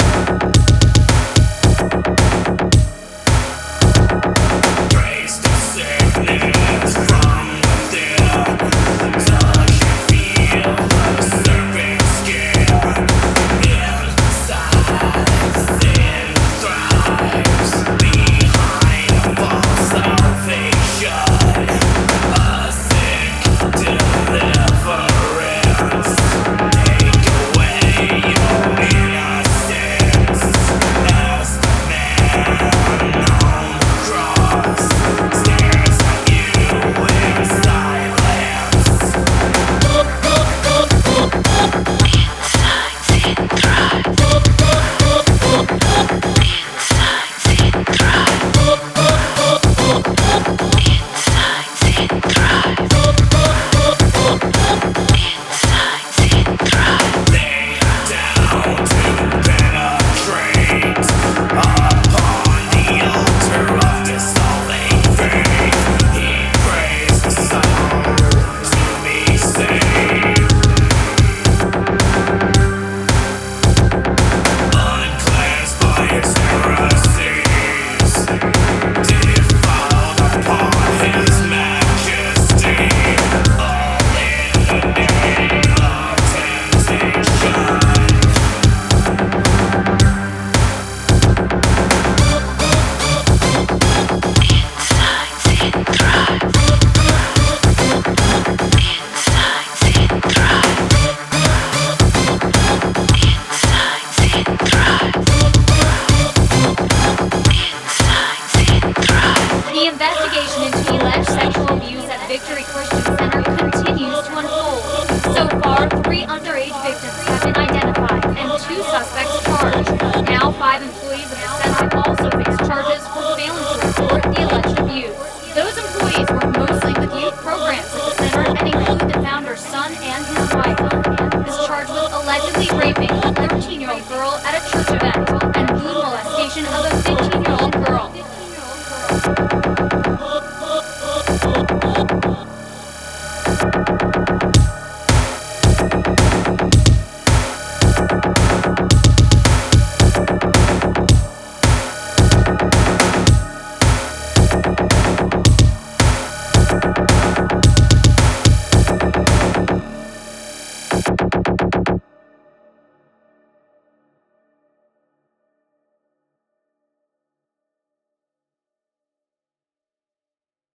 The investigation into alleged sexual abuse at Victory Christian Center continues to unfold. So far, 3 underage victims have been identified and 2 suspects charged. Now, 5 employees of the center also face charges for failing to report the alleged abuse. Those employees work mostly with youth programs at the center and include the founder's son and his wife. Is charged with allegedly raping a 13-year-old girl at a church event and lewd molestation of a 15-year-old girl.